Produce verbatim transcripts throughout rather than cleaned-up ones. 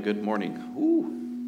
Good morning. Ooh.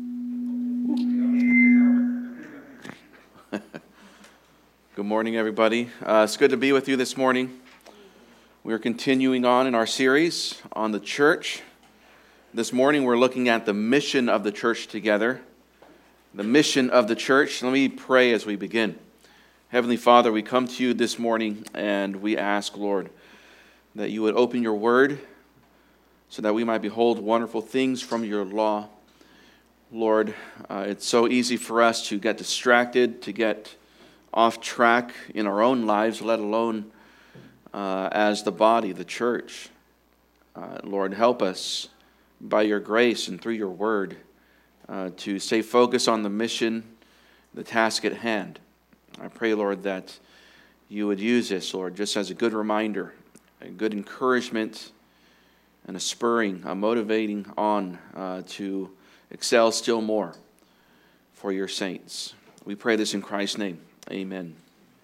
Ooh. Good morning, everybody. Uh, it's good to be with you this morning. We're continuing on in our series on the church. This morning we're looking at the mission of the church together. The mission of the church. Let me pray as we begin. Heavenly Father, we come to you this morning and we ask, Lord, that you would open your word so that we might behold wonderful things from your law. Lord, uh, it's so easy for us to get distracted, to get off track in our own lives, let alone uh, as the body, the church. Uh, Lord, help us by your grace and through your word uh, to stay focused on the mission, the task at hand. I pray, Lord, that you would use this, Lord, just as a good reminder, a good encouragement, and a spurring, a motivating on uh, to excel still more for your saints. We pray this in Christ's name. Amen.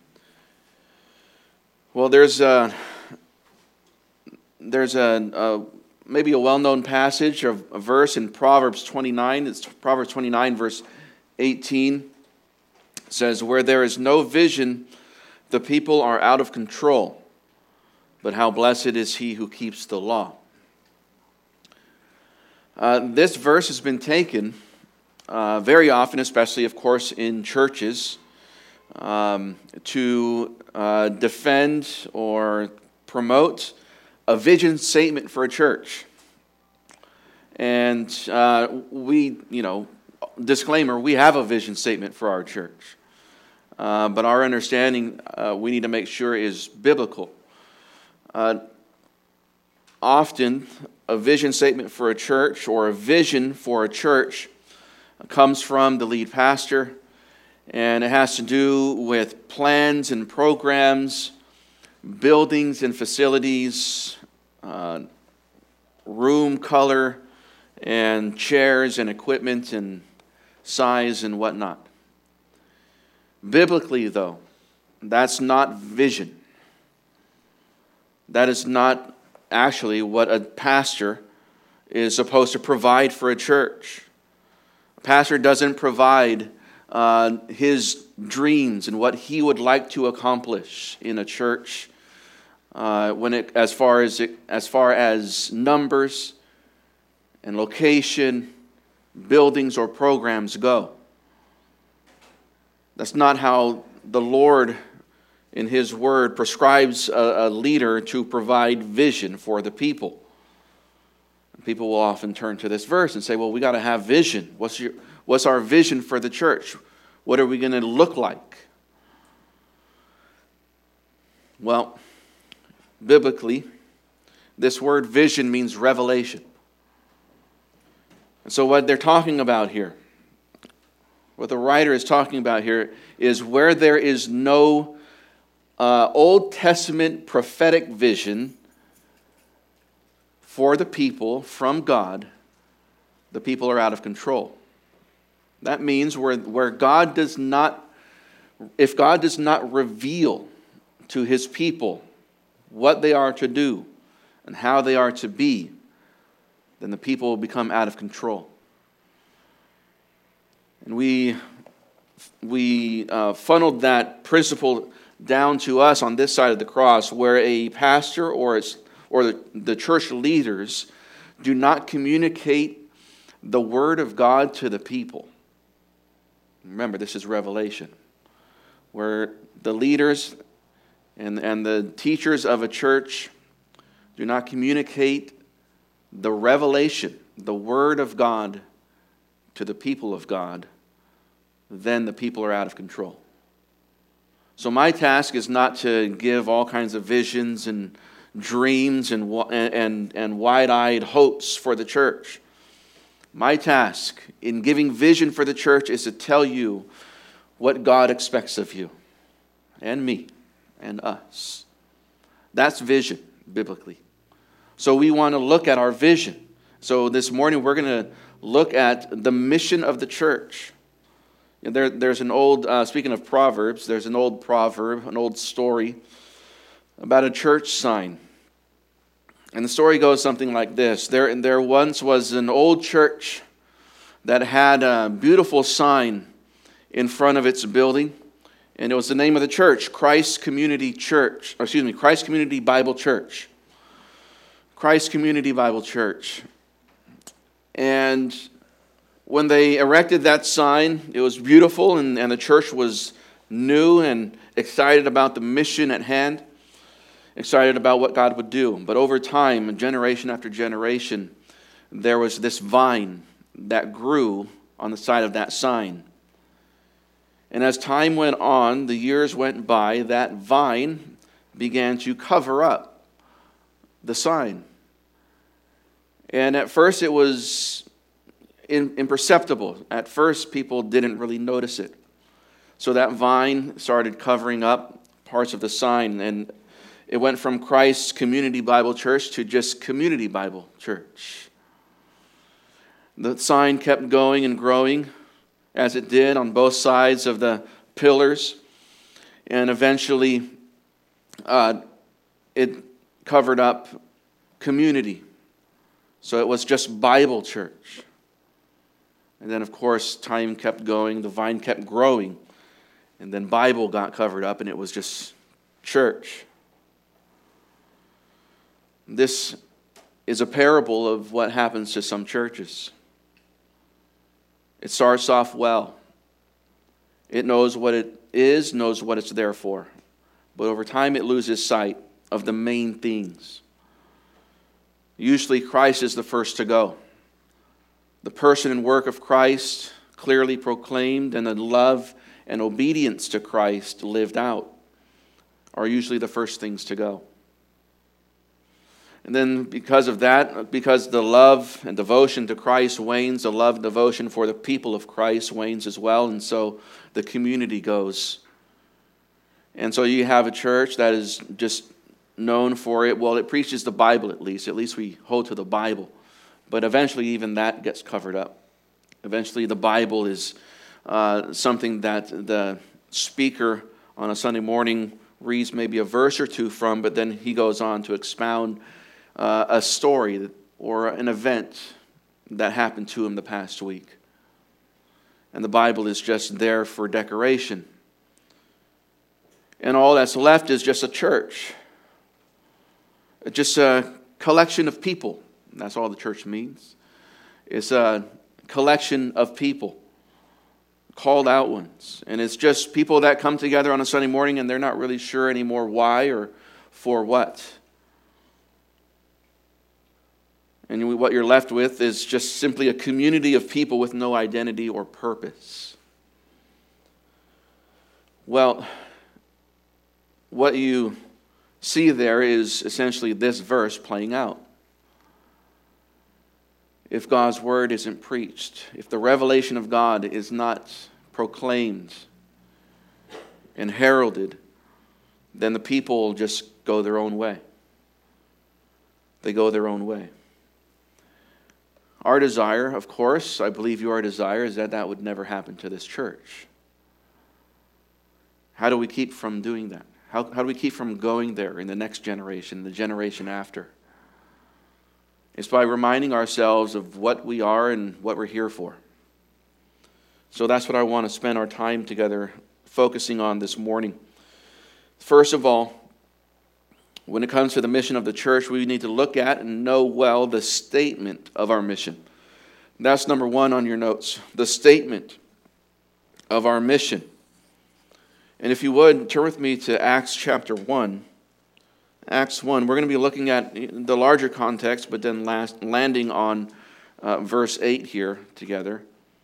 Well, there's a, there's a, a maybe a well-known passage of a verse in Proverbs twenty-nine. It's Proverbs twenty-nine, verse eighteen. It says, "Where there is no vision, the people are out of control. But how blessed is he who keeps the law." Uh, this verse has been taken uh, very often, especially, of course, in churches, um, to uh, defend or promote a vision statement for a church. And uh, we, you know, disclaimer, we have a vision statement for our church. Uh, but our understanding, uh, we need to make sure, is biblical. Uh, often, a vision statement for a church or a vision for a church comes from the lead pastor, and it has to do with plans and programs, buildings and facilities, uh, room color, and chairs and equipment and size and whatnot. Biblically, though, that's not vision. That is not actually what a pastor is supposed to provide for a church. A pastor doesn't provide uh, his dreams and what he would like to accomplish in a church uh, when it, as far as it, as far as numbers and location, buildings or programs go. That's not how the Lord in His Word prescribes a, a leader to provide vision for the people. People will often turn to this verse and say, well, we got to have vision. What's your, what's our vision for the church? What are we going to look like? Well, biblically, this word vision means revelation. And so what they're talking about here, what the writer is talking about here, is where there is no Uh, Old Testament prophetic vision for the people from God, the people are out of control. That means where, where God does not, if God does not reveal to His people what they are to do and how they are to be, then the people will become out of control. And we, we uh, funneled that principle down to us on this side of the cross, where a pastor or its, or the, the church leaders do not communicate the word of God to the people. Remember, this is revelation, where the leaders and, and the teachers of a church do not communicate the revelation, the word of God to the people of God, then the people are out of control. So my task is not to give all kinds of visions and dreams and, and, and wide-eyed hopes for the church. My task in giving vision for the church is to tell you what God expects of you and me and us. That's vision, biblically. So we want to look at our vision. So this morning we're going to look at the mission of the church. There, there's an old, uh, speaking of Proverbs, there's an old proverb, an old story about a church sign. And the story goes something like this. There, there once was an old church that had a beautiful sign in front of its building. And it was the name of the church, Christ Community Church. Or excuse me, Christ Community Bible Church. Christ Community Bible Church. And when they erected that sign, it was beautiful, and, and the church was new and excited about the mission at hand, excited about what God would do. But over time, generation after generation, there was this vine that grew on the side of that sign. And as time went on, the years went by, that vine began to cover up the sign. And at first it was imperceptible. At first people didn't really notice it. So that vine started covering up parts of the sign, and it went from Christ Community Bible Church to just Community Bible Church. The sign kept going and growing as it did on both sides of the pillars, and eventually uh, it covered up community. So it was just Bible church. And then, of course, time kept going, the vine kept growing, and then Bible got covered up, and it was just church. This is a parable of what happens to some churches. It starts off well. It knows what it is, knows what it's there for. But over time it loses sight of the main things. Usually Christ is the first to go. The person and work of Christ clearly proclaimed, and the love and obedience to Christ lived out are usually the first things to go. And then because of that, because the love and devotion to Christ wanes, the love and devotion for the people of Christ wanes as well, and so the community goes. And so you have a church that is just known for it. Well, it preaches the Bible at least. At least we hold to the Bible. But eventually even that gets covered up. Eventually the Bible is uh, something that the speaker on a Sunday morning reads maybe a verse or two from, but then he goes on to expound Uh, a story or an event that happened to him the past week. And the Bible is just there for decoration. And all that's left is just a church. Just a collection of people. That's all the church means. It's a collection of people. Called out ones. And it's just people that come together on a Sunday morning and they're not really sure anymore why or for what. And what you're left with is just simply a community of people with no identity or purpose. Well, what you see there is essentially this verse playing out. If God's word isn't preached, if the revelation of God is not proclaimed and heralded, then the people just go their own way. They go their own way. Our desire, of course, I believe your desire, is that that would never happen to this church. How do we keep from doing that? How, how do we keep from going there in the next generation, the generation after? It's by reminding ourselves of what we are and what we're here for. So that's what I want to spend our time together focusing on this morning. First of all, when it comes to the mission of the church, we need to look at and know well the statement of our mission. That's number one on your notes. The statement of our mission. And if you would, turn with me to Acts chapter one. Acts one. We're going to be looking at the larger context, but then last, landing on uh, verse eight here together.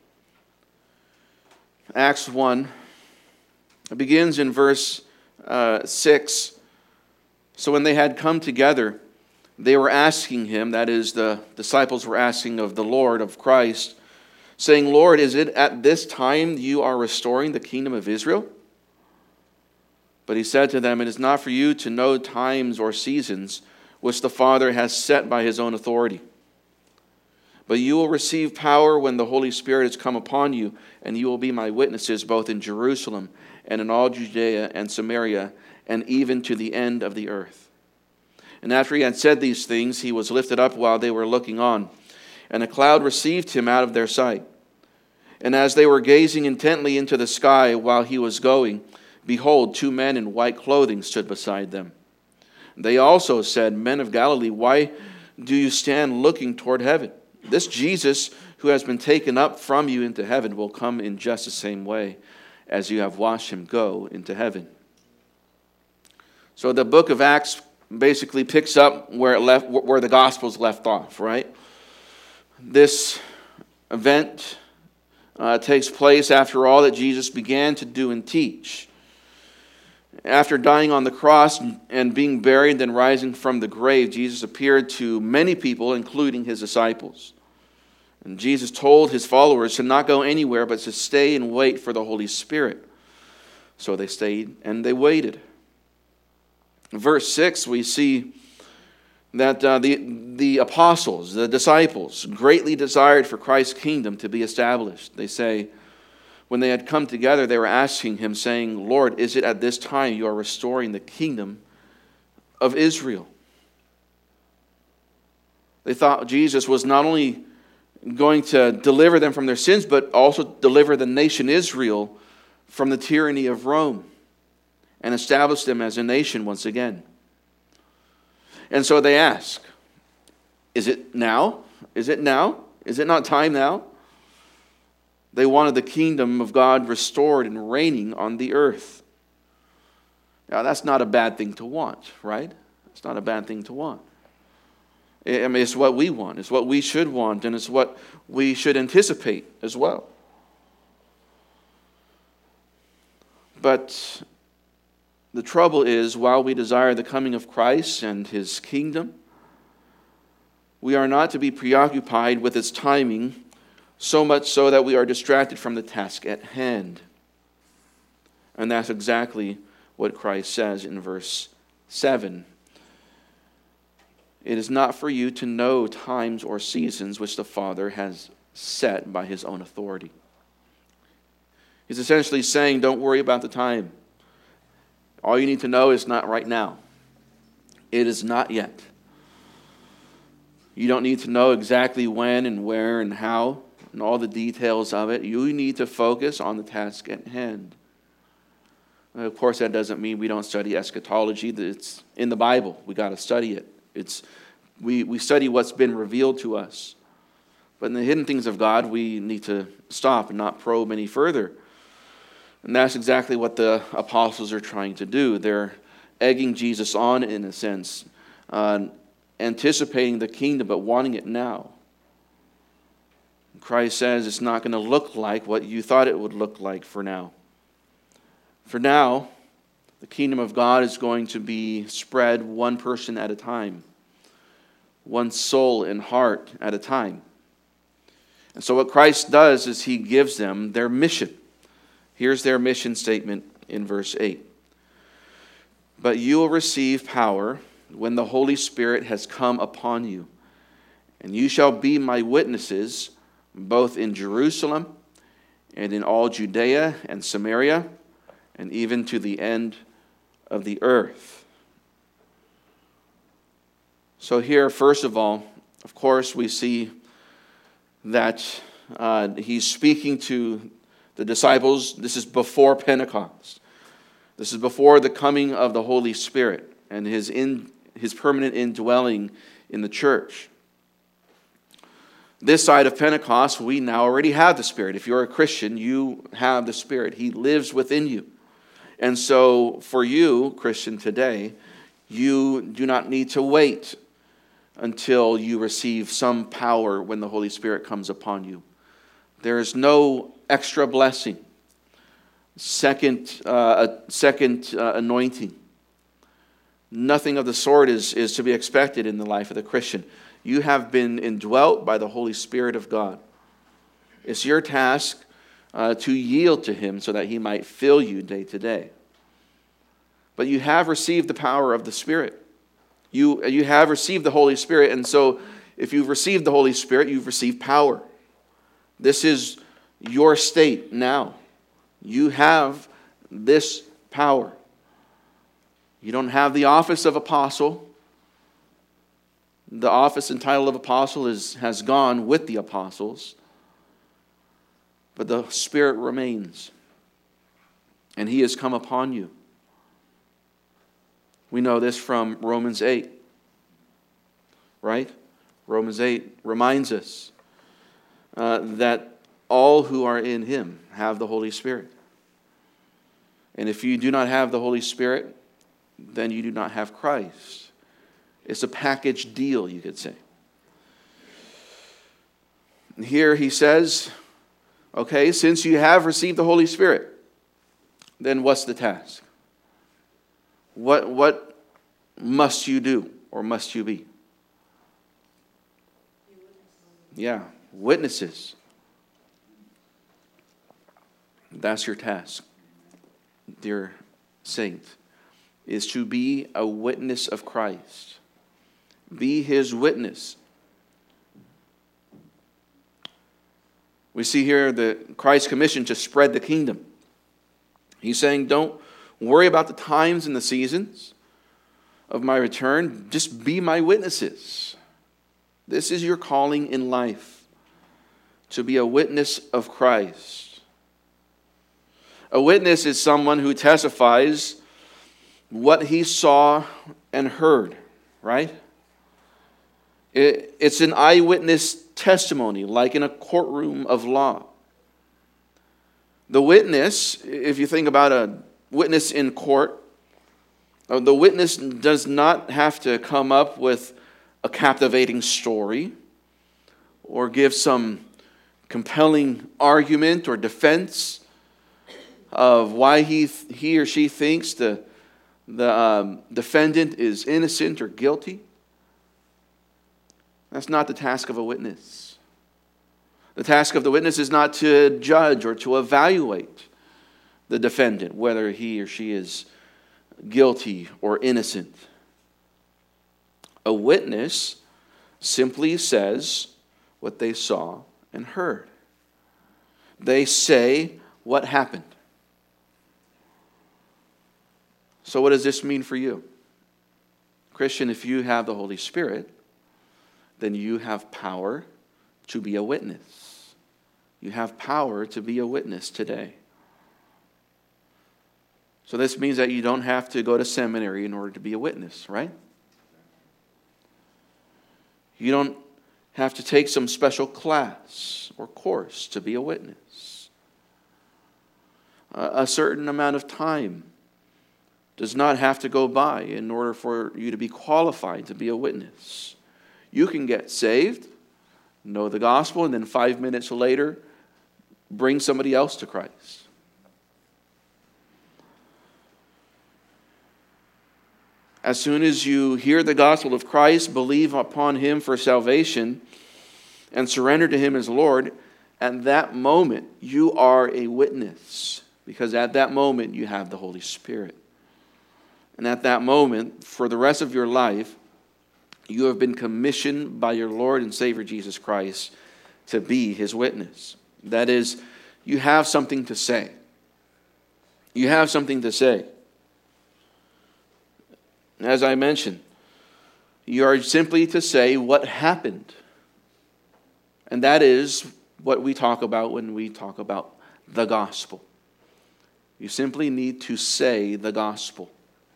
Acts one. It begins in verse uh, six. So when they had come together, they were asking him, that is, the disciples were asking of the Lord, of Christ, saying, Lord, is it at this time you are restoring the kingdom of Israel? But he said to them, it is not for you to know times or seasons which the Father has set by his own authority. But you will receive power when the Holy Spirit has come upon you, and you will be my witnesses both in Jerusalem and in all Judea and Samaria, and even to the end of the earth. And after he had said these things, he was lifted up while they were looking on, and a cloud received him out of their sight. And as they were gazing intently into the sky while he was going, behold, two men in white clothing stood beside them. They also said, Men of Galilee, why do you stand looking toward heaven? This Jesus who has been taken up from you into heaven will come in just the same way as you have watched him go into heaven. So the book of Acts basically picks up where it left, where the Gospels left off, right? This event uh, takes place after all that Jesus began to do and teach. After dying on the cross and being buried and rising from the grave, Jesus appeared to many people, including his disciples. And Jesus told his followers to not go anywhere, but to stay and wait for the Holy Spirit. So they stayed and they waited. In verse six, we see that uh, the, the apostles, the disciples, greatly desired for Christ's kingdom to be established. They say, when they had come together, they were asking him, saying, Lord, is it at this time you are restoring the kingdom of Israel? They thought Jesus was not only going to deliver them from their sins, but also deliver the nation Israel from the tyranny of Rome and establish them as a nation once again. And so they ask, is it now? Is it now? Is it not time now? They wanted the kingdom of God restored and reigning on the earth. Now, that's not a bad thing to want, right? It's not a bad thing to want. I mean, it's what we want. It's what we should want, and it's what we should anticipate as well. But the trouble is, while we desire the coming of Christ and his kingdom, we are not to be preoccupied with its timing, so much so that we are distracted from the task at hand. And that's exactly what Christ says in verse seven. It is not for you to know times or seasons which the Father has set by his own authority. He's essentially saying, don't worry about the time. All you need to know is not right now. It is not yet. You don't need to know exactly when and where and how and all the details of it. You need to focus on the task at hand. And of course, that doesn't mean we don't study eschatology. It's in the Bible. We got to study it. It's we, we study what's been revealed to us. But in the hidden things of God, we need to stop and not probe any further. And that's exactly what the apostles are trying to do. They're egging Jesus on, in a sense, uh, anticipating the kingdom, but wanting it now. Christ says it's not going to look like what you thought it would look like for now. For now, the kingdom of God is going to be spread one person at a time, one soul and heart at a time. And so what Christ does is he gives them their mission. Here's their mission statement in verse eight. But you will receive power when the Holy Spirit has come upon you, and you shall be my witnesses both in Jerusalem and in all Judea and Samaria and even to the end of the earth. So here, first of all, of course, we see that uh, he's speaking to the disciples. This is before Pentecost. This is before the coming of the Holy Spirit and his in, his permanent indwelling in the church. This side of Pentecost, we now already have the Spirit. If you're a Christian, you have the Spirit. He lives within you. And so for you, Christian, today, you do not need to wait until you receive some power when the Holy Spirit comes upon you. There is no extra blessing, second, uh, a second uh, anointing. Nothing of the sort is, is to be expected in the life of the Christian. You have been indwelt by the Holy Spirit of God. It's your task uh, to yield to him so that he might fill you day to day. But you have received the power of the Spirit. You, you have received the Holy Spirit, and so if you've received the Holy Spirit, you've received power. This is your state now. You have this power. You don't have the office of apostle. The office and title of apostle is, has gone with the apostles, but the Spirit remains, and He has come upon you. We know this from Romans eight, right? Romans eight reminds us uh, that all who are in Him have the Holy Spirit. And if you do not have the Holy Spirit, then you do not have Christ. It's a package deal, you could say. And here he says, okay, since you have received the Holy Spirit, then what's the task? What, what must you do or must you be? Yeah, witnesses. That's your task, dear saint, is to be a witness of Christ. Be His witness. We see here the Christ's commission to spread the kingdom. He's saying, don't worry about the times and the seasons of my return. Just be my witnesses. This is your calling in life, to be a witness of Christ. A witness is someone who testifies what he saw and heard, right? It's an eyewitness testimony, like in a courtroom of law. The witness, if you think about a witness in court, the witness does not have to come up with a captivating story or give some compelling argument or defense of why he, he or she thinks the, the um, defendant is innocent or guilty. That's not the task of a witness. The task of the witness is not to judge or to evaluate the defendant, whether he or she is guilty or innocent. A witness simply says what they saw and heard. They say what happened. So what does this mean for you? Christian, if you have the Holy Spirit, then you have power to be a witness. You have power to be a witness today. So this means that you don't have to go to seminary in order to be a witness, right? You don't have to take some special class or course to be a witness. A certain amount of time does not have to go by in order for you to be qualified to be a witness. You can get saved, know the gospel, and then five minutes later, bring somebody else to Christ. As soon as you hear the gospel of Christ, believe upon Him for salvation, and surrender to Him as Lord, at that moment, you are a witness. Because at that moment, you have the Holy Spirit. And at that moment, for the rest of your life, you have been commissioned by your Lord and Savior Jesus Christ to be His witness. That is, you have something to say. You have something to say. As I mentioned, you are simply to say what happened. And that is what we talk about when we talk about the gospel. You simply need to say the gospel.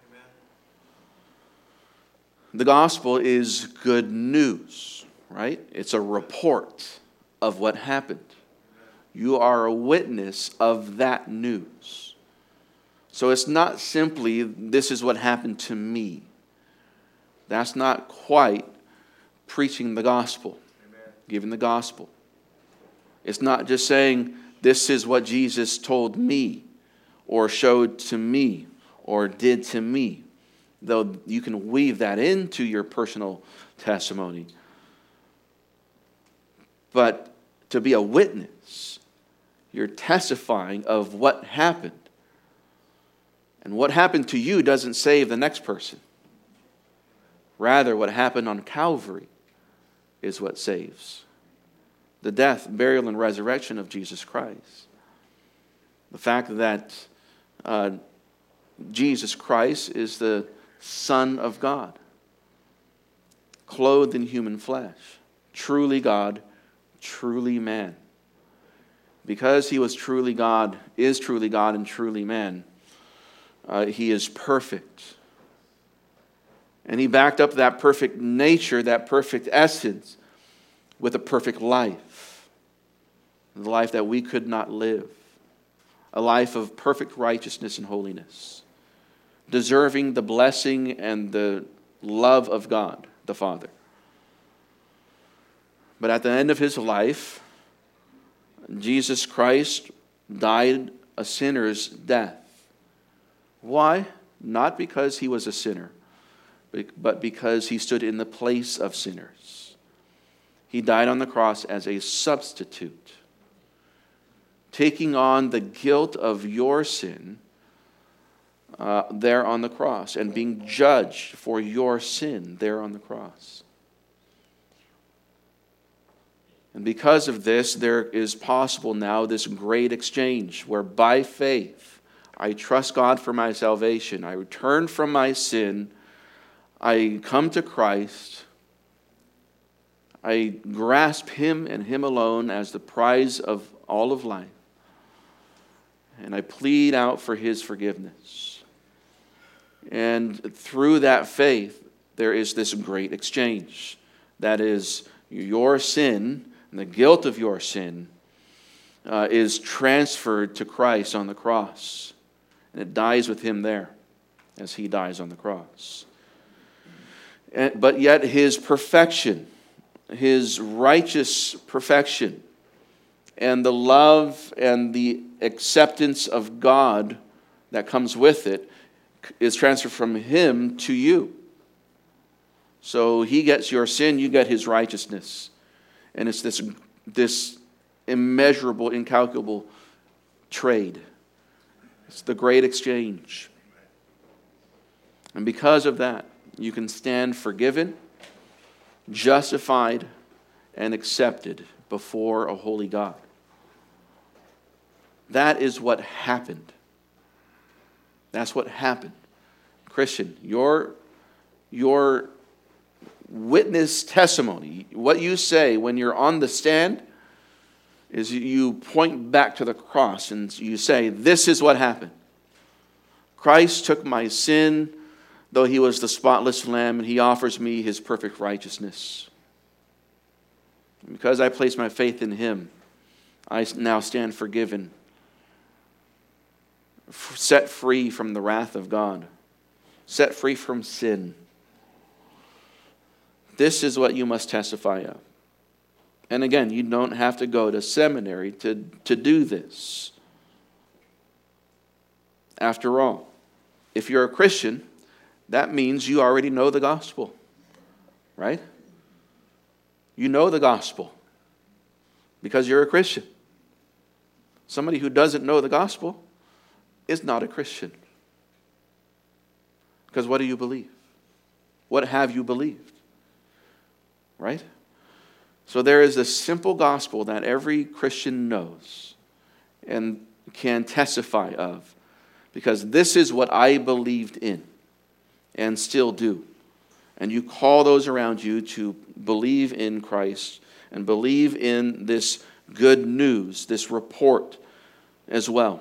The gospel is good news, right? It's a report of what happened. You are a witness of that news. So it's not simply, this is what happened to me. That's not quite preaching the gospel, Amen. Giving the gospel. It's not just saying, this is what Jesus told me, or showed to me, or did to me. Though you can weave that into your personal testimony. But to be a witness, you're testifying of what happened. And what happened to you doesn't save the next person. Rather, what happened on Calvary is what saves. The death, burial, and resurrection of Jesus Christ. The fact that uh, Jesus Christ is the Son of God, clothed in human flesh, truly God, truly man. Because he was truly God, is truly God and truly man, uh, he is perfect. And he backed up that perfect nature, that perfect essence, with a perfect life. The life that we could not live. A life of perfect righteousness and holiness. Deserving the blessing and the love of God, the Father. But at the end of his life, Jesus Christ died a sinner's death. Why? Not because he was a sinner, but because he stood in the place of sinners. He died on the cross as a substitute, taking on the guilt of your sin uh, there on the cross, and being judged for your sin there on the cross. And because of this, there is possible now this great exchange where by faith I trust God for my salvation. I return from my sin. I come to Christ. I grasp him and him alone as the prize of all of life. And I plead out for his forgiveness. And through that faith, there is this great exchange. That is, your sin and the guilt of your sin uh, is transferred to Christ on the cross. And it dies with him there as he dies on the cross. And, but yet his perfection, his righteous perfection, and the love and the acceptance of God that comes with it is transferred from him to you. So he gets your sin, you get his righteousness. And it's this, this immeasurable, incalculable trade. It's the great exchange. And because of that, you can stand forgiven, justified, and accepted before a holy God. That is what happened. That's what happened. Christian, your, your witness testimony, what you say when you're on the stand, is you point back to the cross and you say, this is what happened. Christ took my sin, though he was the spotless lamb, and he offers me his perfect righteousness. And because I place my faith in him, I now stand forgiven, set free from the wrath of God, set free from sin. This is what you must testify of. And again, you don't have to go to seminary to, to do this. After all, if you're a Christian, that means you already know the gospel, right? You know the gospel because you're a Christian. Somebody who doesn't know the gospel is not a Christian. Because what do you believe? What have you believed? Right? So there is a simple gospel that every Christian knows and can testify of. Because this is what I believed in and still do. And you call those around you to believe in Christ and believe in this good news, this report as well.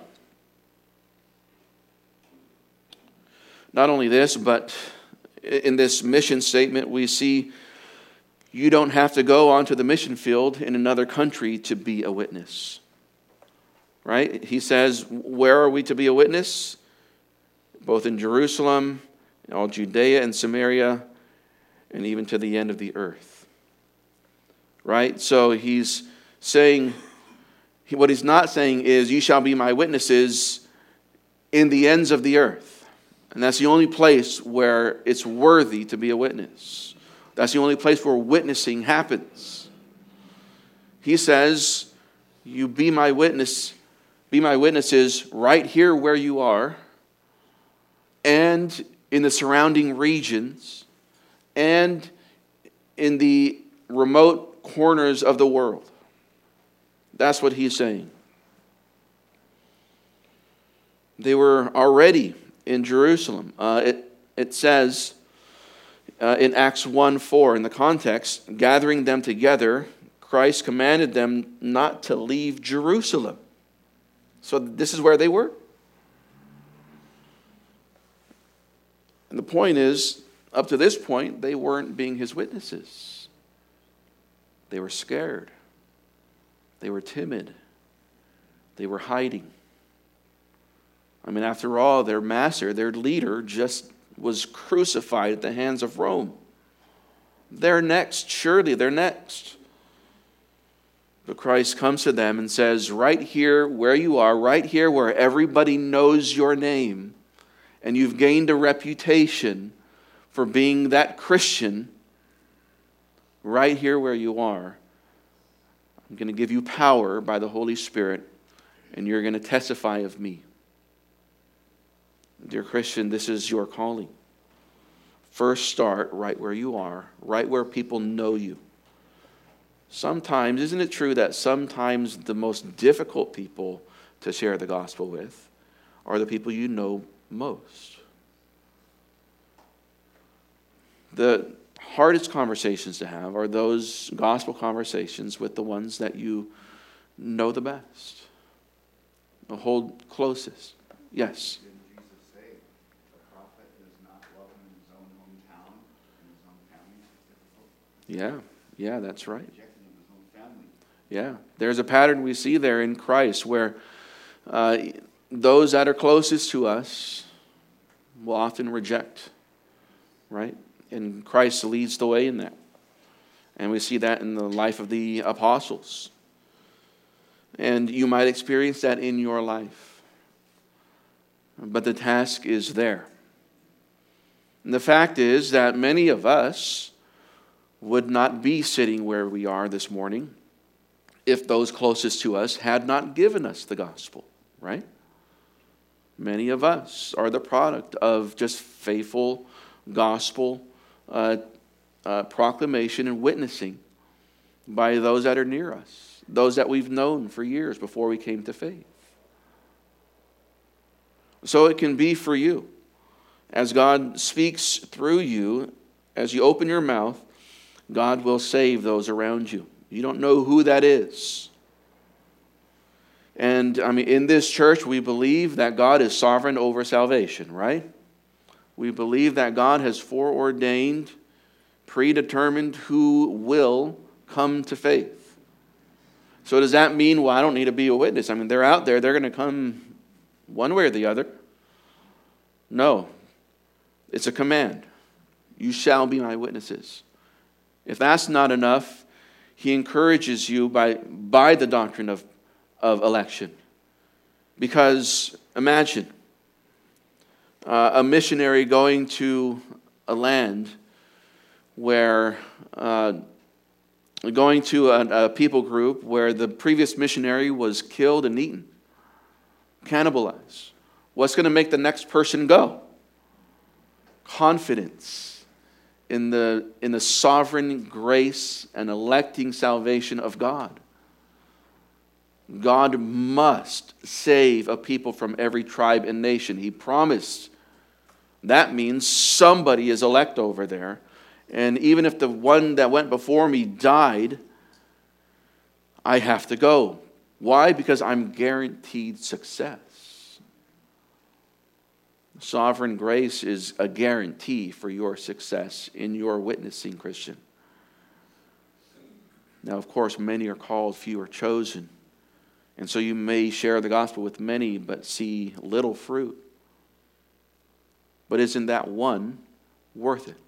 Not only this, but in this mission statement we see you don't have to go onto the mission field in another country to be a witness. Right? He says, where are we to be a witness? Both in Jerusalem, in all Judea and Samaria, and even to the end of the earth. Right? So he's saying, what he's not saying is, you shall be my witnesses in the ends of the earth. And that's the only place where it's worthy to be a witness. That's the only place where witnessing happens. He says, you be my witness, be my witnesses right here where you are, and in the surrounding regions, and in the remote corners of the world. That's what he's saying. They were already in Jerusalem. Uh, it, it says uh, in Acts one four, in the context, gathering them together, Christ commanded them not to leave Jerusalem. So this is where they were. And the point is, up to this point, they weren't being his witnesses. They were scared. They were timid. They were hiding. I mean, after all, their master, their leader, just was crucified at the hands of Rome. They're next, surely they're next. But Christ comes to them and says, right here where you are, right here where everybody knows your name, and you've gained a reputation for being that Christian, right here where you are, I'm going to give you power by the Holy Spirit, and you're going to testify of me. Dear Christian, this is your calling. First start right where you are, right where people know you. Sometimes, isn't it true that sometimes the most difficult people to share the gospel with are the people you know most? The hardest conversations to have are those gospel conversations with the ones that you know the best, hold closest. Yes? Didn't Jesus say the prophet does not love him in his own hometown, in his own family? It's difficult. Yeah, yeah, that's right. Rejecting him his own family. Yeah, there's a pattern we see there in Christ where uh, those that are closest to us will often reject, right? And Christ leads the way in that. And we see that in the life of the apostles. And you might experience that in your life. But the task is there. And the fact is that many of us would not be sitting where we are this morning if those closest to us had not given us the gospel, right? Many of us are the product of just faithful gospel uh, uh, proclamation and witnessing by those that are near us, those that we've known for years before we came to faith. So it can be for you. As God speaks through you, as you open your mouth, God will save those around you. You don't know who that is. And I mean, in this church, we believe that God is sovereign over salvation, right? We believe that God has foreordained, predetermined who will come to faith. So does that mean, well, I don't need to be a witness? I mean, they're out there, they're going to come one way or the other. No. It's a command. You shall be my witnesses. If that's not enough, he encourages you by, by the doctrine of, of election. Because imagine uh, a missionary going to a land where, uh, going to a, a people group where the previous missionary was killed and eaten, cannibalized. What's going to make the next person go? Confidence in the, in the sovereign grace and electing salvation of God. God must save a people from every tribe and nation. He promised. That means somebody is elect over there. And even if the one that went before me died, I have to go. Why? Because I'm guaranteed success. Sovereign grace is a guarantee for your success in your witnessing, Christian. Now, of course, many are called, few are chosen. And so you may share the gospel with many, but see little fruit. But isn't that one worth it?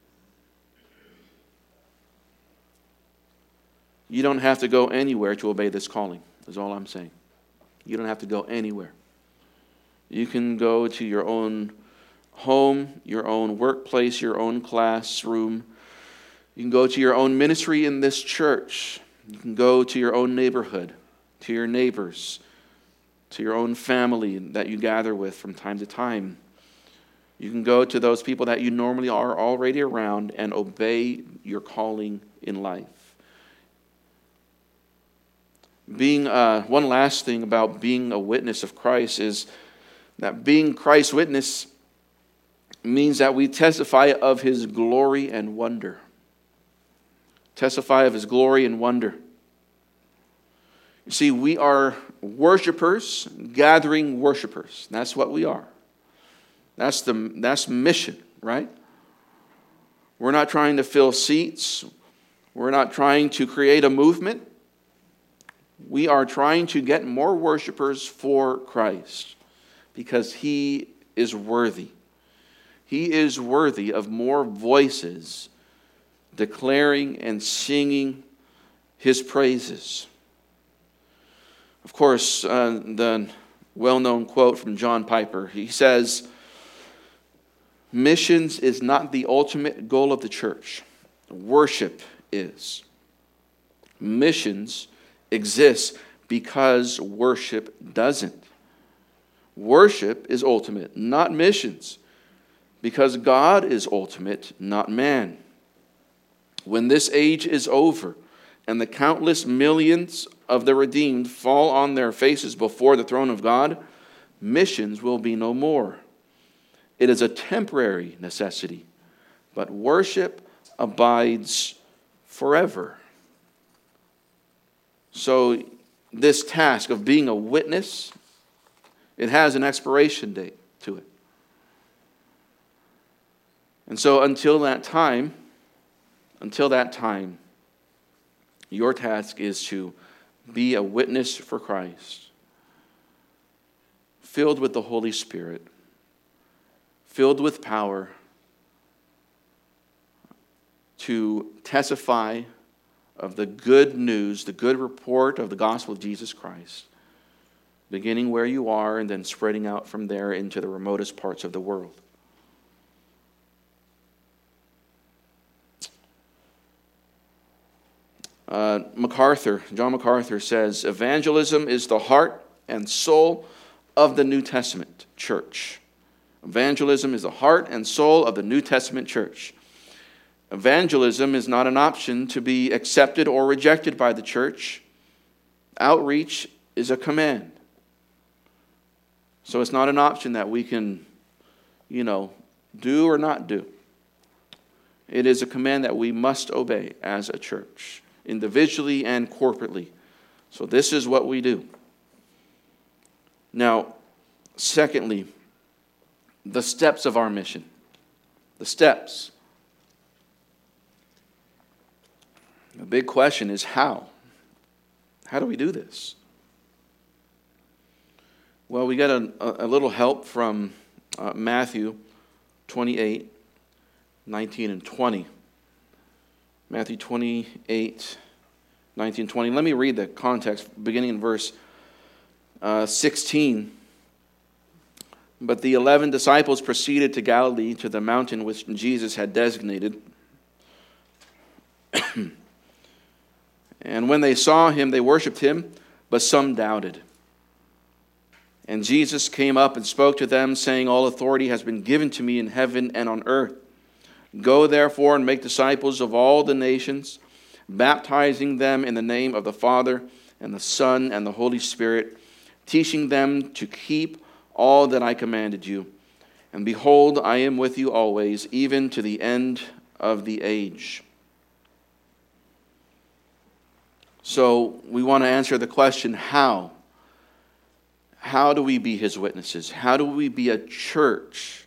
You don't have to go anywhere to obey this calling, is all I'm saying. You don't have to go anywhere. You can go to your own home, your own workplace, your own classroom. You can go to your own ministry in this church. You can go to your own neighborhood, to your neighbors, to your own family that you gather with from time to time. You can go to those people that you normally are already around and obey your calling in life. Being uh, one last thing about being a witness of Christ is that being Christ's witness means that we testify of his glory and wonder. Testify of his glory and wonder. You see, we are worshipers gathering worshipers. That's what we are. That's the that's mission, right? We're not trying to fill seats. We're not trying to create a movement. We are trying to get more worshipers for Christ because he is worthy. He is worthy of more voices declaring and singing his praises. Of course, uh, the well-known quote from John Piper, he says, missions is not the ultimate goal of the church. Worship is. Missions exists because worship doesn't. Worship is ultimate, not missions, because God is ultimate, not man. When this age is over and the countless millions of the redeemed fall on their faces before the throne of God, missions will be no more. It is a temporary necessity, but worship abides forever. So this task of being a witness, it has an expiration date to it. And so until that time, until that time, your task is to be a witness for Christ, filled with the Holy Spirit, filled with power, to testify of the good news, the good report of the gospel of Jesus Christ, beginning where you are and then spreading out from there into the remotest parts of the world. Uh, MacArthur, John MacArthur says, evangelism is the heart and soul of the New Testament church. Evangelism is the heart and soul of the New Testament church. Evangelism is not an option to be accepted or rejected by the church. Outreach is a command. So it's not an option that we can, you know, do or not do. It is a command that we must obey as a church, individually and corporately. So this is what we do. Now, secondly, the steps of our mission. The steps. The big question is how? How do we do this? Well, we got a, a little help from uh, Matthew twenty-eight, nineteen and twenty. Matthew twenty-eight, nineteen, twenty. Let me read the context beginning in verse uh, sixteen. But the eleven disciples proceeded to Galilee, to the mountain which Jesus had designated. And when they saw him, they worshipped him, but some doubted. And Jesus came up and spoke to them, saying, all authority has been given to me in heaven and on earth. Go therefore and make disciples of all the nations, baptizing them in the name of the Father and the Son and the Holy Spirit, teaching them to keep all that I commanded you. And behold, I am with you always, even to the end of the age. So we want to answer the question, how? How do we be his witnesses? How do we be a church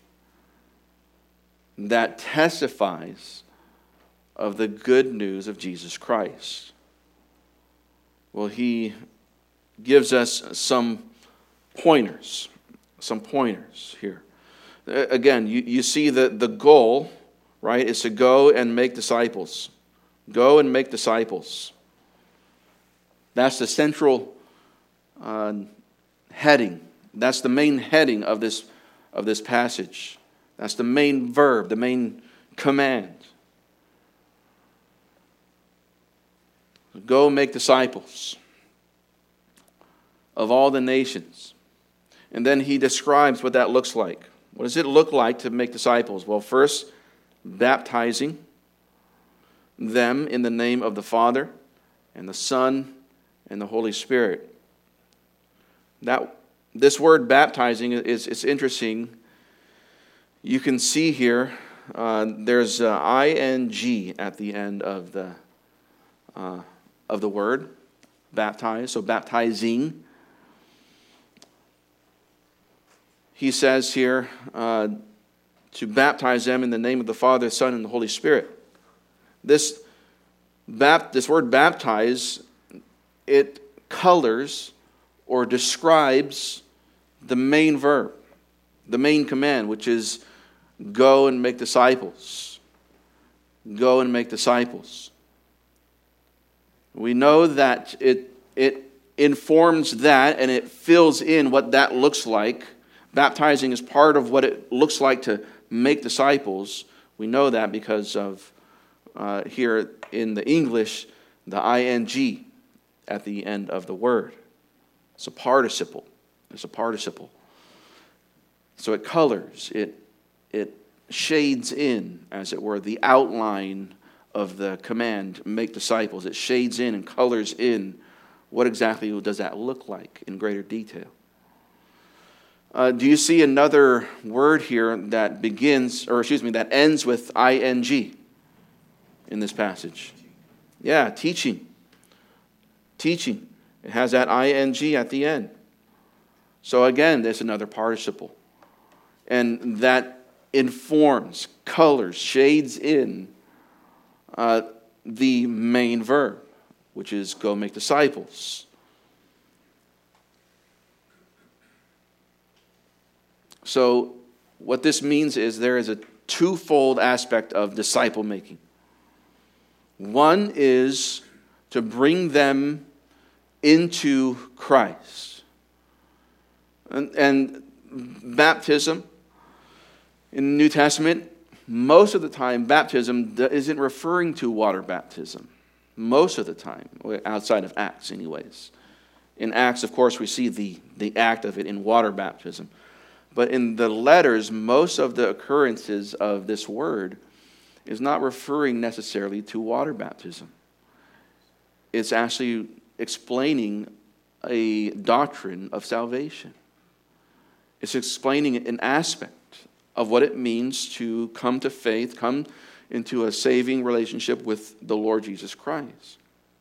that testifies of the good news of Jesus Christ? Well, he gives us some pointers, some pointers here. Again, you, you see the, the goal, right, is to go and make disciples. Go and make disciples. That's the central uh, heading. That's the main heading of this, of this passage. That's the main verb, the main command. Go make disciples of all the nations. And then he describes what that looks like. What does it look like to make disciples? Well, first, baptizing them in the name of the Father and the Son and the Holy Spirit. That this word baptizing is it's interesting. you can see here, uh, there's uh, I N G at the end of the uh, of the word, baptize, so baptizing. He says here, uh, to baptize them in the name of the Father, Son, and the Holy Spirit. This, bap- this word baptize, it colors or describes the main verb, the main command, which is go and make disciples. Go and make disciples. We know that it, it informs that and it fills in what that looks like. Baptizing is part of what it looks like to make disciples. We know that because of uh, here in the English, the I N G at the end of the word. It's a participle. It's a participle. So it colors, it, it shades in, as it were, the outline of the command, make disciples. It shades in and colors in what exactly does that look like in greater detail. Uh, do you see another word here that begins, or excuse me, that ends with I N G in this passage? Yeah, teaching. Teaching. It has that I N G at the end. So again, there's another participle. And that informs, colors, shades in uh, the main verb, which is go make disciples. So what this means is there is a twofold aspect of disciple making. One is to bring them into Christ. And, and baptism in the New Testament, most of the time baptism isn't referring to water baptism. Most of the time, outside of Acts anyways. In Acts, of course, we see the, the act of it in water baptism. But in the letters, most of the occurrences of this word is not referring necessarily to water baptism. It's actually explaining a doctrine of salvation. It's explaining an aspect of what it means to come to faith, come into a saving relationship with the Lord Jesus Christ.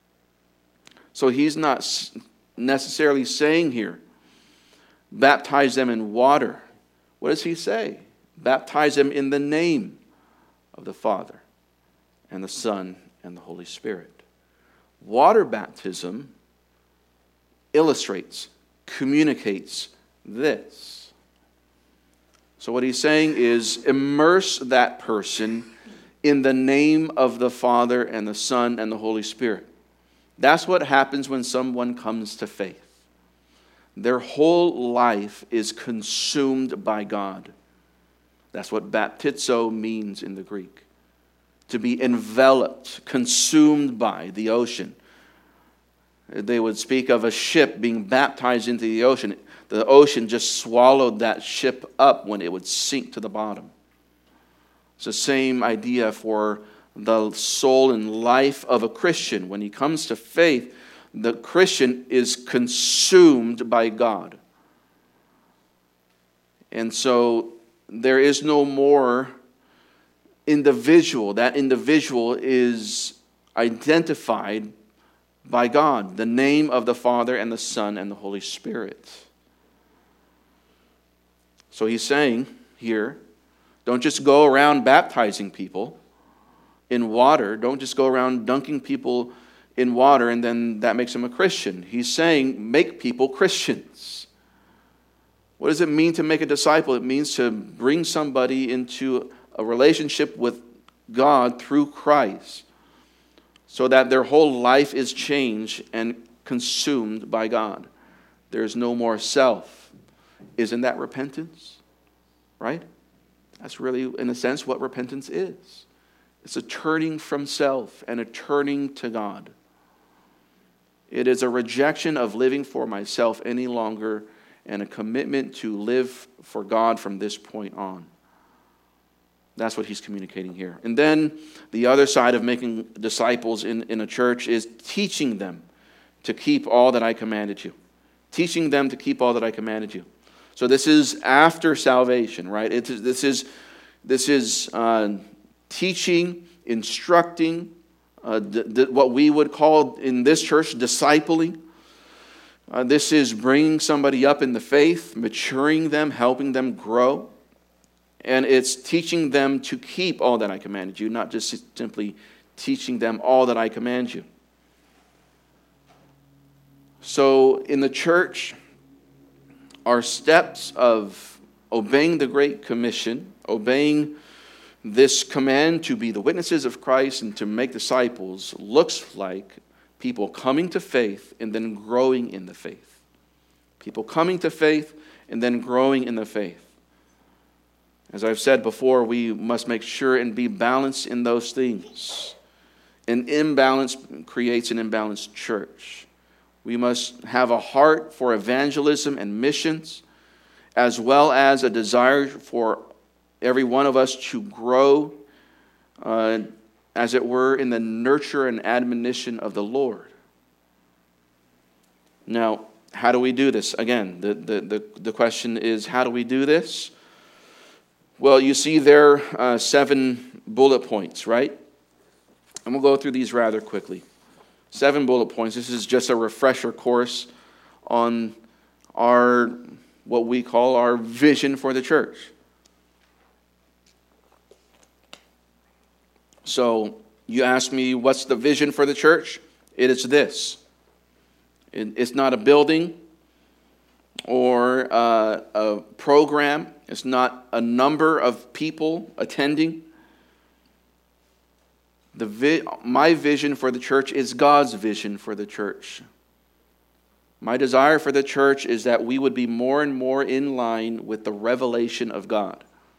So he's not necessarily saying here, baptize them in water. What does he say? Baptize them in the name of the Father and the Son and the Holy Spirit. Water baptism illustrates, communicates this. So what he's saying is immerse that person in the name of the Father and the Son and the Holy Spirit. That's what happens when someone comes to faith. Their whole life is consumed by God. That's what baptizo means in the Greek. To be enveloped, consumed by the ocean. They would speak of a ship being baptized into the ocean. The ocean just swallowed that ship up when it would sink to the bottom. It's the same idea for the soul and life of a Christian. When he comes to faith, the Christian is consumed by God. And so there is no more individual. That individual is identified by God, the name of the Father and the Son and the Holy Spirit. So he's saying here, don't just go around baptizing people in water. Don't just go around dunking people in water and then that makes them a Christian. He's saying make people Christians. What does it mean to make a disciple? It means to bring somebody into a relationship with God through Christ so that their whole life is changed and consumed by God. There's no more self. Isn't that repentance? Right? That's really, in a sense, what repentance is. It's a turning from self and a turning to God. It is a rejection of living for myself any longer and a commitment to live for God from this point on. That's what he's communicating here. And then the other side of making disciples in, in a church is teaching them to keep all that I commanded you. Teaching them to keep all that I commanded you. So this is after salvation, right? It is, this is This is uh, teaching, instructing, uh, d- d- what we would call in this church discipling. Uh, this is bringing somebody up in the faith, maturing them, helping them grow. And it's teaching them to keep all that I commanded you, not just simply teaching them all that I command you. So in the church, our steps of obeying the Great Commission, obeying this command to be the witnesses of Christ and to make disciples, looks like people coming to faith and then growing in the faith. People coming to faith and then growing in the faith. As I've said before, we must make sure and be balanced in those things. An imbalance creates an imbalanced church. We must have a heart for evangelism and missions, as well as a desire for every one of us to grow, uh, as it were, in the nurture and admonition of the Lord. Now, how do we do this? Again, the, the, the, the question is, how do we do this? Well, you see there uh, seven bullet points, right? And we'll go through these rather quickly. Seven bullet points. This is just a refresher course on our, what we call our vision for the church. So you ask me, what's the vision for the church? It is this. It, it's not a building or uh, a program. It's not a number of people attending. The vi- my vision for the church is God's vision for the church. My desire for the church is that we would be more and more in line with the revelation of God.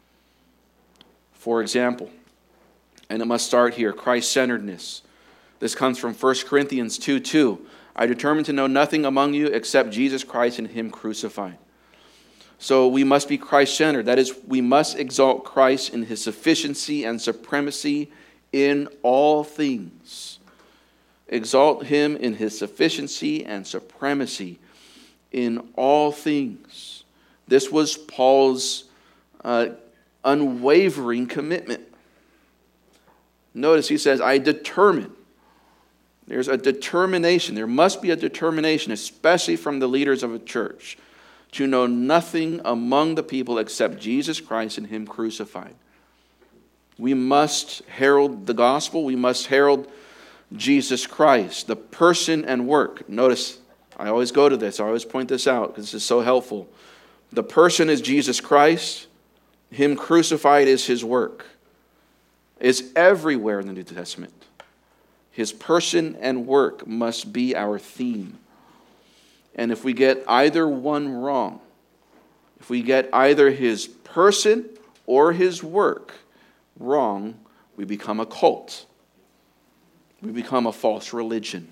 For example, and it must start here, Christ-centeredness. This comes from First Corinthians two two. I determined to know nothing among you except Jesus Christ and Him crucified. So we must be Christ-centered. That is, we must exalt Christ in His sufficiency and supremacy in all things. Exalt Him in His sufficiency and supremacy in all things. This was Paul's uh, unwavering commitment. Notice he says, I determine. There's a determination. There must be a determination, especially from the leaders of a church, to know nothing among the people except Jesus Christ and Him crucified. We must herald the gospel. We must herald Jesus Christ, the person and work. Notice, I always go to this. I always point this out because this is so helpful. The person is Jesus Christ. Him crucified is His work. It's everywhere in the New Testament. His person and work must be our theme. And if we get either one wrong, if we get either His person or His work wrong, we become a cult. We become a false religion.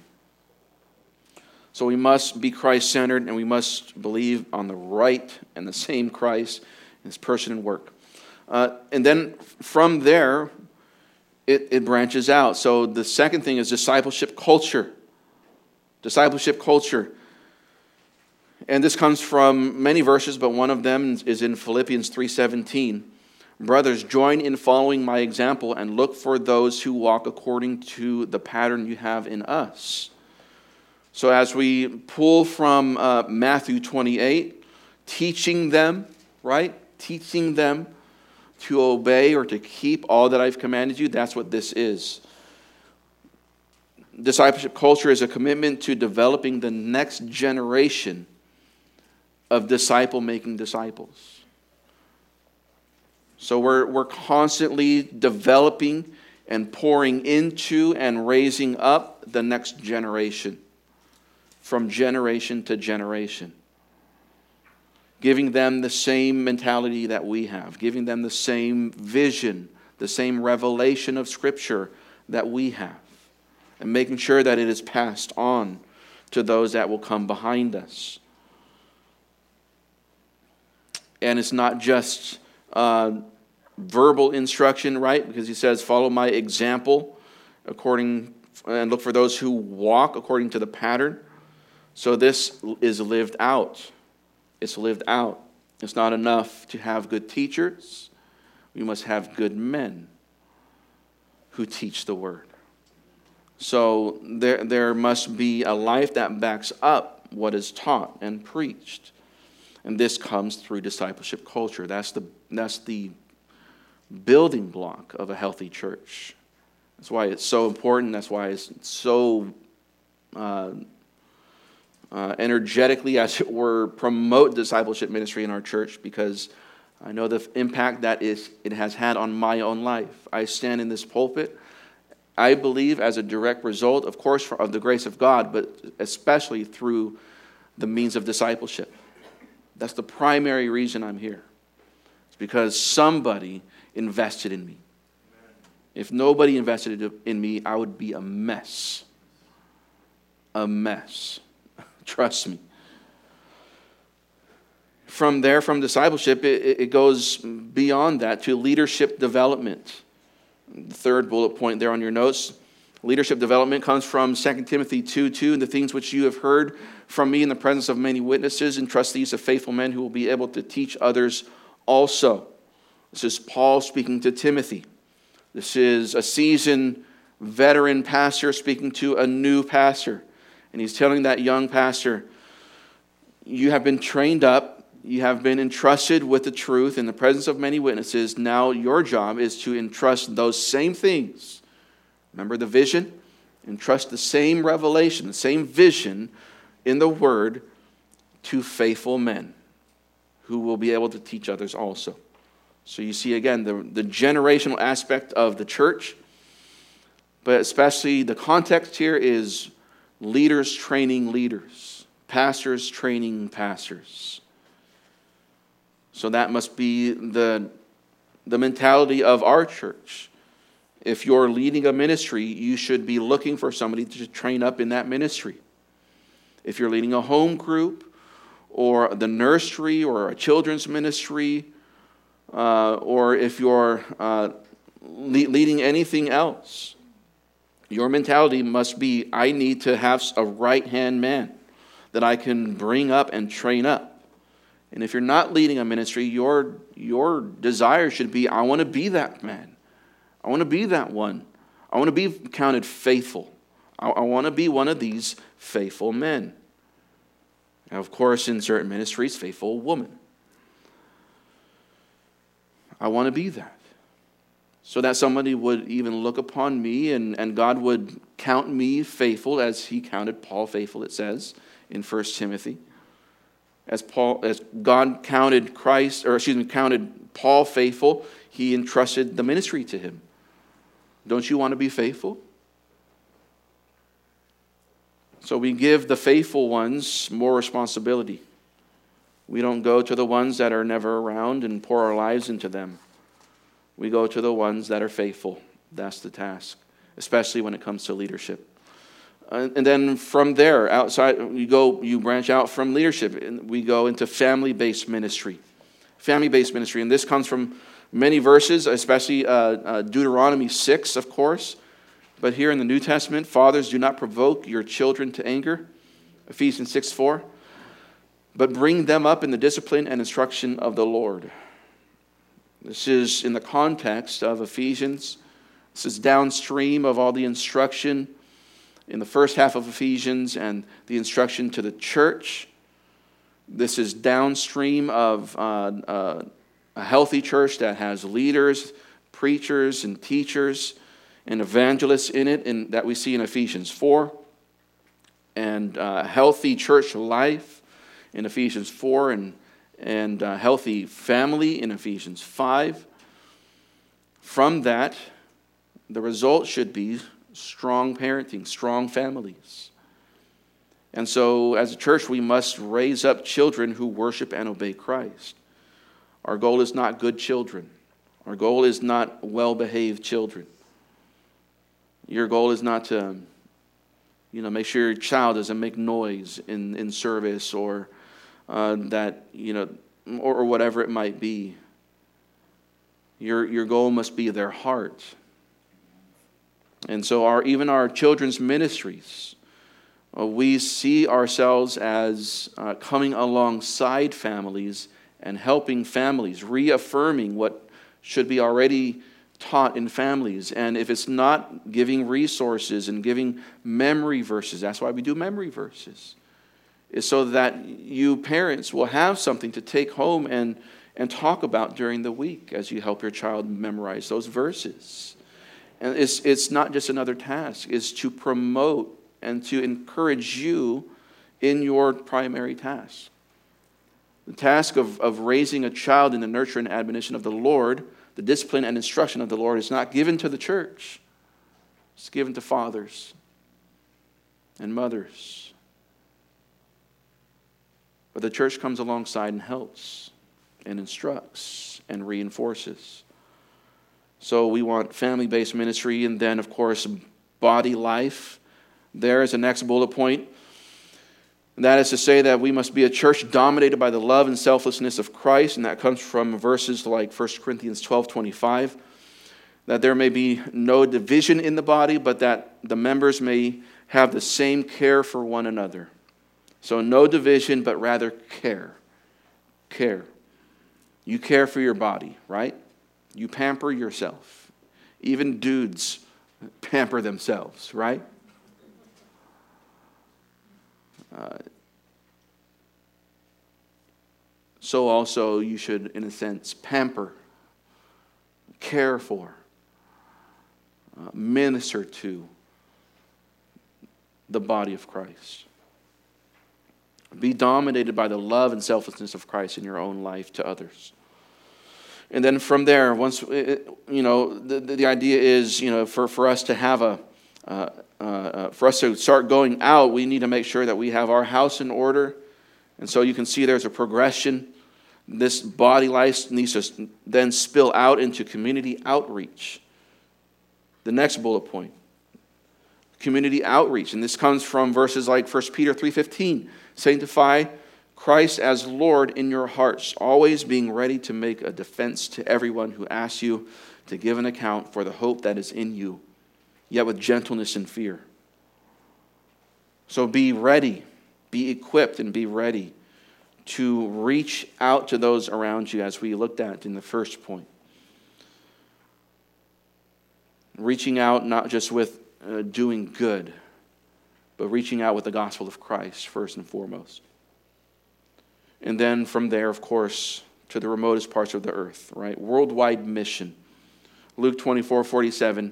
So we must be Christ-centered, and we must believe on the right and the same Christ, His person and work. Uh, and then from there, it, it branches out. So the second thing is discipleship culture. Discipleship culture. And this comes from many verses, but one of them is in Philippians three seventeen. Brothers, join in following my example and look for those who walk according to the pattern you have in us. So as we pull from uh, Matthew twenty-eight, teaching them, right? Teaching them to obey or to keep all that I've commanded you, that's what this is. Discipleship culture is a commitment to developing the next generation of disciple-making disciples. So we're, we're constantly developing and pouring into and raising up the next generation from generation to generation. Giving them the same mentality that we have. Giving them the same vision, the same revelation of Scripture that we have. And making sure that it is passed on to those that will come behind us. And it's not just uh, verbal instruction, right? Because he says, follow my example according, and look for those who walk according to the pattern. So this is lived out. It's lived out. It's not enough to have good teachers. We must have good men who teach the word. So there, there must be a life that backs up what is taught and preached. And this comes through discipleship culture. That's the, that's the building block of a healthy church. That's why it's so important. That's why it's so uh, uh, energetically, as it were, promote discipleship ministry in our church, because I know the impact that is, it has had on my own life. I stand in this pulpit, I believe, as a direct result, of course, of the grace of God, but especially through the means of discipleship. That's the primary reason I'm here. It's because somebody invested in me. If nobody invested in me, I would be a mess. A mess. Trust me. From there, from discipleship, it, it goes beyond that to leadership development. The third bullet point there on your notes. Leadership development comes from Second Timothy two two. And the things which you have heard from me in the presence of many witnesses, entrust these to faithful men who will be able to teach others also. This is Paul speaking to Timothy. This is a seasoned veteran pastor speaking to a new pastor. And he's telling that young pastor, you have been trained up, you have been entrusted with the truth in the presence of many witnesses. Now your job is to entrust those same things. Remember the vision? Entrust the same revelation, the same vision in the word to faithful men who will be able to teach others also. So you see again the, the generational aspect of the church, but especially the context here is leaders training leaders, pastors training pastors. So that must be the, the mentality of our church. If you're leading a ministry, you should be looking for somebody to train up in that ministry. If you're leading a home group or the nursery or a children's ministry, uh, or if you're uh, le- leading anything else, your mentality must be, I need to have a right-hand man that I can bring up and train up. And if you're not leading a ministry, your, your desire should be, I want to be that man. I want to be that one. I want to be counted faithful. I, I want to be one of these faithful men. And of course, in certain ministries, faithful woman. I want to be that. So that somebody would even look upon me and, and God would count me faithful as he counted Paul faithful, it says in First Timothy. As Paul, as God counted Christ, or excuse me, counted Paul faithful, he entrusted the ministry to him. Don't you want to be faithful? So we give the faithful ones more responsibility. We don't go to the ones that are never around and pour our lives into them. We go to the ones that are faithful. That's the task, especially when it comes to leadership. And then from there, outside, you go, you branch out from leadership, and we go into family-based ministry. Family-based ministry, and this comes from many verses, especially uh, uh, Deuteronomy six, of course. But here in the New Testament, fathers, do not provoke your children to anger. Ephesians six four. But bring them up in the discipline and instruction of the Lord. This is in the context of Ephesians. This is downstream of all the instruction in the first half of Ephesians and the instruction to the church. This is downstream of uh, uh, a healthy church that has leaders, preachers, and teachers, and evangelists in it, and that we see in Ephesians four. And uh, healthy church life in Ephesians four, and, and uh, healthy family in Ephesians five. From that, the result should be strong parenting, strong families. And so, as a church, we must raise up children who worship and obey Christ. Our goal is not good children. Our goal is not well-behaved children. Your goal is not to, you know, make sure your child doesn't make noise in, in service or uh, that, you know, or, or whatever it might be. Your, your goal must be their heart. And so our even our children's ministries, uh, we see ourselves as uh, coming alongside families and helping families, reaffirming what should be already taught in families. And if it's not, giving resources and giving memory verses. That's why we do memory verses. Is so that you parents will have something to take home and, and talk about during the week as you help your child memorize those verses. And it's, it's not just another task. It's to promote and to encourage you in your primary task. The task of, of raising a child in the nurture and admonition of the Lord, the discipline and instruction of the Lord, is not given to the church. It's given to fathers and mothers. But the church comes alongside and helps and instructs and reinforces. So we want family-based ministry, and then, of course, body life. There is the next bullet point. And that is to say that we must be a church dominated by the love and selflessness of Christ, and that comes from verses like First Corinthians twelve twenty-five, that there may be no division in the body, but that the members may have the same care for one another. So no division, but rather care. Care. You care for your body, right? You pamper yourself. Even dudes pamper themselves, right? Uh, so also you should, in a sense, pamper, care for, uh, minister to the body of Christ. Be dominated by the love and selflessness of Christ in your own life to others. And then from there, once, you know, the, the idea is, you know, for, for us to have a, uh, uh, for us to start going out, we need to make sure that we have our house in order. And so you can see there's a progression. This body life needs to then spill out into community outreach. The next bullet point, community outreach. And this comes from verses like First Peter three fifteen. Sanctify Christ as Lord in your hearts, always being ready to make a defense to everyone who asks you to give an account for the hope that is in you, yet with gentleness and fear. So be ready, be equipped, and be ready to reach out to those around you, as we looked at in the first point. Reaching out not just with uh, doing good, but reaching out with the gospel of Christ first and foremost. And then from there, of course, to the remotest parts of the earth, right? Worldwide mission. Luke twenty-four forty-seven.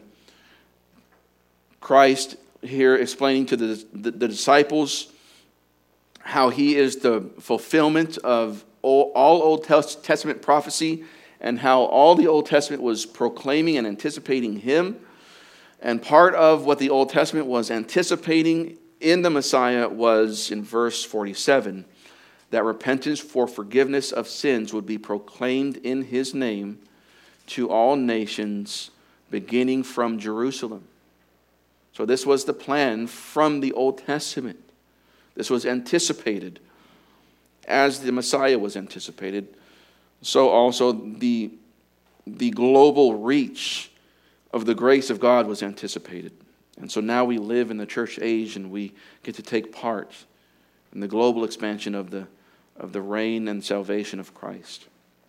Christ here explaining to the, the, the disciples how he is the fulfillment of all, all Old Testament prophecy, and how all the Old Testament was proclaiming and anticipating him. And part of what the Old Testament was anticipating in the Messiah was in verse forty-seven, that repentance for forgiveness of sins would be proclaimed in his name to all nations, beginning from Jerusalem. So this was the plan from the Old Testament. This was anticipated as the Messiah was anticipated. So also the, the global reach of the grace of God was anticipated. And so now we live in the church age, and we get to take part in the global expansion of the, of the reign and salvation of Christ.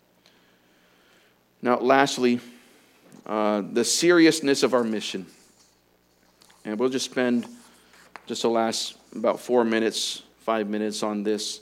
Now, lastly, uh, the seriousness of our mission. And we'll just spend just the last about four minutes, five minutes on this.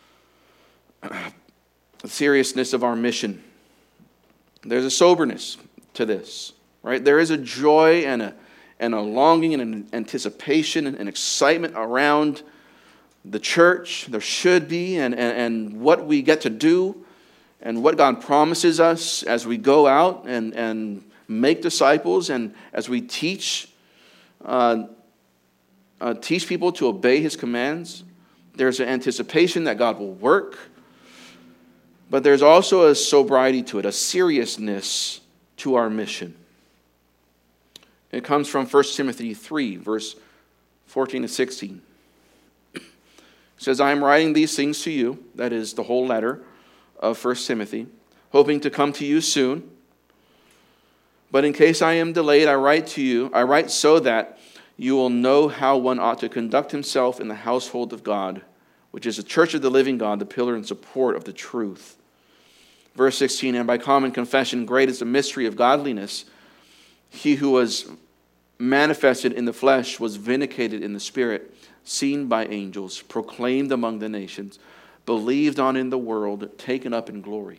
The seriousness of our mission. There's a soberness to this, right? There is a joy and a and a longing and an anticipation and an excitement around the church. There should be, and, and, and what we get to do and what God promises us as we go out and, and make disciples, and as we teach uh, uh, teach people to obey his commands. There's an anticipation that God will work, but there's also a sobriety to it, a seriousness to our mission. It comes from First Timothy three, verse fourteen to sixteen. It says, I am writing these things to you, that is the whole letter of First Timothy, hoping to come to you soon. But in case I am delayed, I write to you, I write so that you will know how one ought to conduct himself in the household of God, which is the church of the living God, the pillar and support of the truth. Verse sixteen, and by common confession, great is the mystery of godliness. He who was manifested in the flesh was vindicated in the spirit, seen by angels, proclaimed among the nations, believed on in the world, taken up in glory.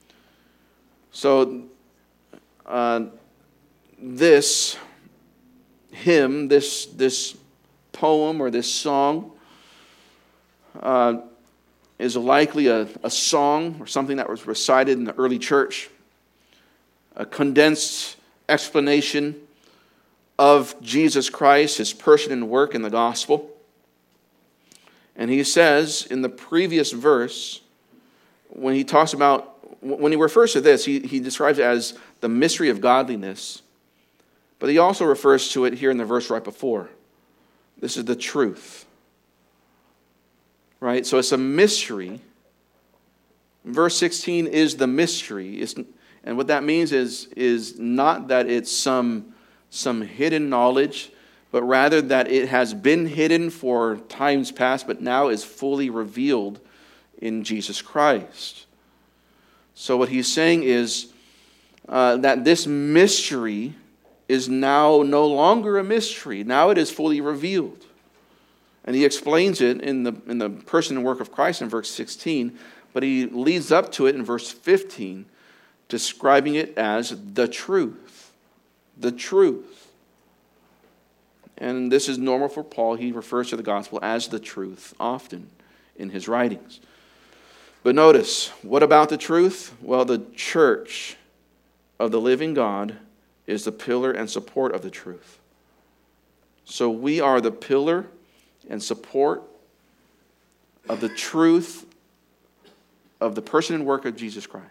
So, uh, this hymn, this, this poem or this song, uh, is likely a, a song or something that was recited in the early church, a condensed explanation of Jesus Christ, his person and work in the gospel. And he says in the previous verse, when he talks about, when he refers to this, he, he describes it as the mystery of godliness. But he also refers to it here in the verse right before. This is the truth. Right? So it's a mystery. Verse sixteen is the mystery. It's, and what that means is, is not that it's some, some hidden knowledge, but rather that it has been hidden for times past, but now is fully revealed in Jesus Christ. So what he's saying is uh, that this mystery is now no longer a mystery. Now it is fully revealed. And he explains it in the, in the person and work of Christ in verse sixteen, but he leads up to it in verse fifteen, describing it as the truth. The truth. And this is normal for Paul. He refers to the gospel as the truth often in his writings. But notice, what about the truth? Well, the church of the living God is the pillar and support of the truth. So we are the pillar and support of the truth of the person and work of Jesus Christ.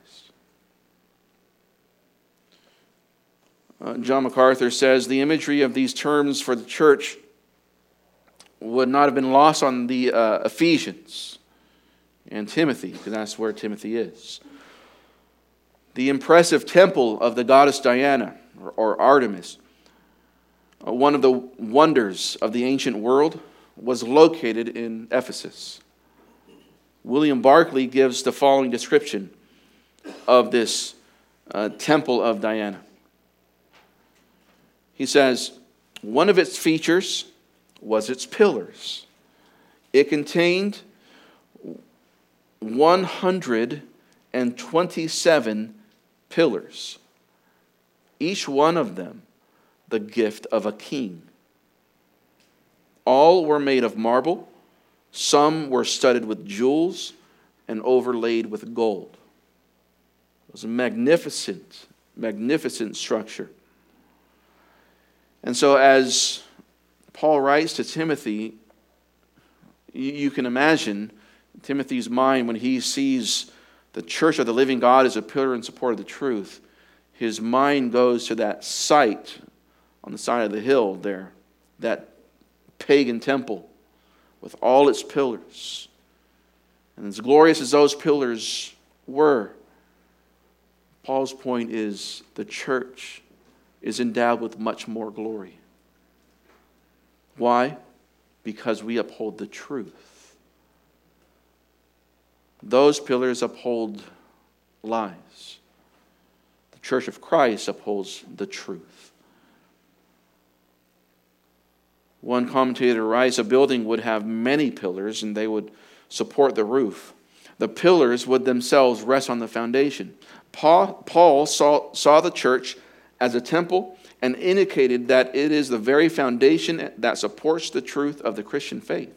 Uh, John MacArthur says the imagery of these terms for the church would not have been lost on the uh, Ephesians and Timothy, because that's where Timothy is. The impressive temple of the goddess Diana, or, or Artemis, uh, one of the wonders of the ancient world, was located in Ephesus. William Barclay gives the following description of this uh, temple of Diana. He says, one of its features was its pillars. It contained one hundred twenty-seven pillars, each one of them the gift of a king. All were made of marble, some were studded with jewels and overlaid with gold. It was a magnificent, magnificent structure. And so as Paul writes to Timothy, you, you can imagine Timothy's mind when he sees the church of the living God as a pillar and support of the truth. His mind goes to that site on the side of the hill there, that pagan temple with all its pillars. And as glorious as those pillars were, Paul's point is the church is endowed with much more glory. Why? Because we uphold the truth. Those pillars uphold lies. The Church of Christ upholds the truth. One commentator writes, a building would have many pillars and they would support the roof. The pillars would themselves rest on the foundation. Paul, Paul saw, saw the church as a temple and indicated that it is the very foundation that supports the truth of the Christian faith.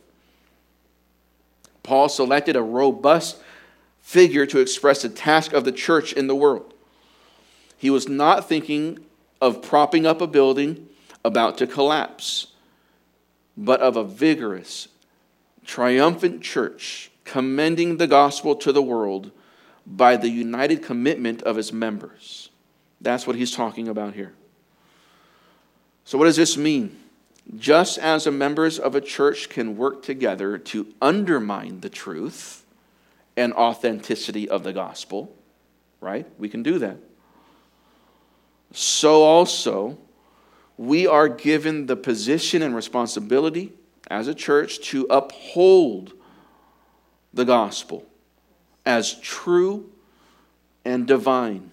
Paul selected a robust figure to express the task of the church in the world. He was not thinking of propping up a building about to collapse, but of a vigorous, triumphant church commending the gospel to the world by the united commitment of its members. That's what he's talking about here. So what does this mean? Just as the members of a church can work together to undermine the truth and authenticity of the gospel, right? We can do that. So also, we are given the position and responsibility as a church to uphold the gospel as true and divine.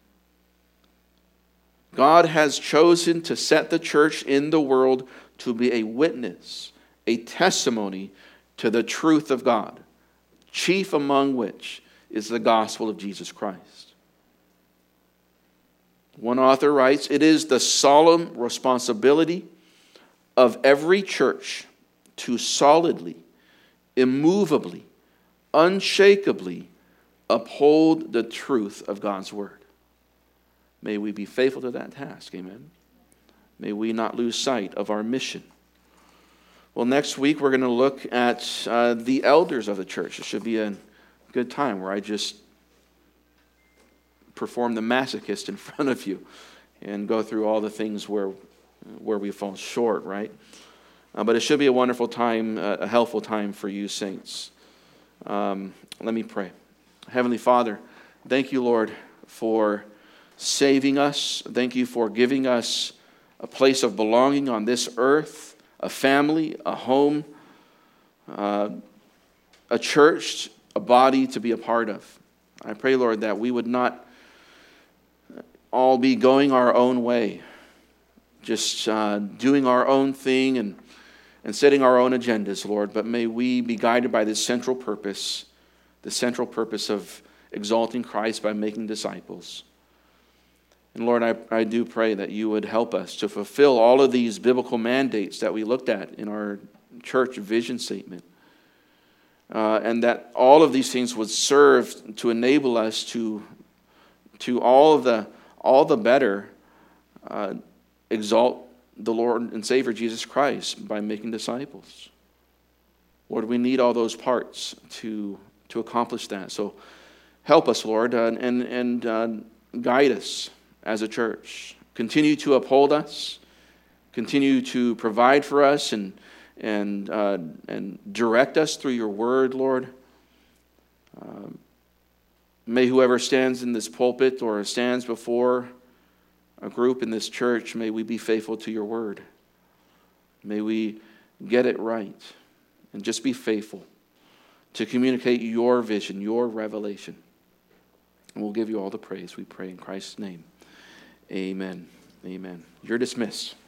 God has chosen to set the church in the world to be a witness, a testimony to the truth of God, chief among which is the gospel of Jesus Christ. One author writes, "It is the solemn responsibility of every church to solidly, immovably, unshakably uphold the truth of God's word." May we be faithful to that task, amen. May we not lose sight of our mission. Well, next week we're going to look at uh, the elders of the church. It should be a good time where I just perform the masochist in front of you and go through all the things where, where we fall short, right? Uh, but it should be a wonderful time, uh, a helpful time for you saints. Um, let me pray. Heavenly Father, thank you, Lord, for saving us. Thank you for giving us a place of belonging on this earth, a family, a home, uh, a church, a body to be a part of. I pray, Lord, that we would not all be going our own way, just uh, doing our own thing and, and setting our own agendas, Lord, but may we be guided by this central purpose, the central purpose of exalting Christ by making disciples. And Lord, I, I do pray that you would help us to fulfill all of these biblical mandates that we looked at in our church vision statement. Uh, and that all of these things would serve to enable us to, to all of the all the better uh, exalt the Lord and Savior Jesus Christ by making disciples. Lord, we need all those parts to, to accomplish that. So help us, Lord, uh, and, and uh, guide us as a church. Continue to uphold us. Continue to provide for us and and uh, and direct us through your word, Lord. Um, may whoever stands in this pulpit or stands before a group in this church, may we be faithful to your word. May we get it right and just be faithful to communicate your vision, your revelation. And we'll give you all the praise, we pray in Christ's name. Amen. Amen. You're dismissed.